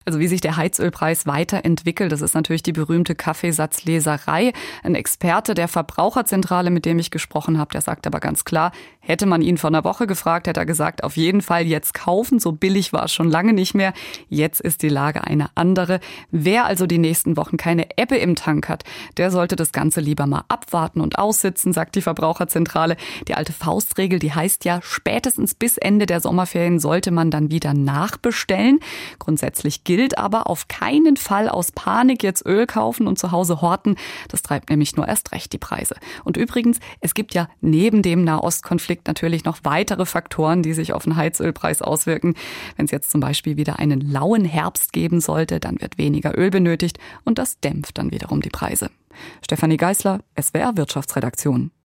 Also wie sich der Heizölpreis weiterentwickelt, das ist natürlich die berühmte Kaffeesatzleserei. Ein Experte der Verbraucherzentrale, mit dem ich gesprochen habe, der sagt aber ganz klar, hätte man ihn vor einer Woche gefragt, hätte er gesagt, auf jeden Fall jetzt kaufen. So billig war es schon lange nicht mehr. Jetzt ist die Lage eine andere. Wer also die nächsten Wochen keine Ebbe im Tank hat, der sollte das Ganze lieber mal abwarten und aussitzen, sagt die Verbraucherzentrale. Die alte Faustregel, die heißt ja, spätestens bis Ende der Sommerferien sollte man dann wieder nachbestellen. Grundsätzlich gilt aber auf keinen Fall aus Panik jetzt Öl kaufen und zu Hause horten. Das treibt nämlich nur erst recht die Preise. Und übrigens, es gibt ja neben dem Nahostkonflikt natürlich noch weitere Faktoren, die sich auf den Heizölpreis auswirken. Wenn es jetzt zum Beispiel wieder einen lauen Herbst geben sollte, dann wird weniger Öl benötigt und das dämpft dann wiederum die Preise. Stefanie Geisler, SWR Wirtschaftsredaktion.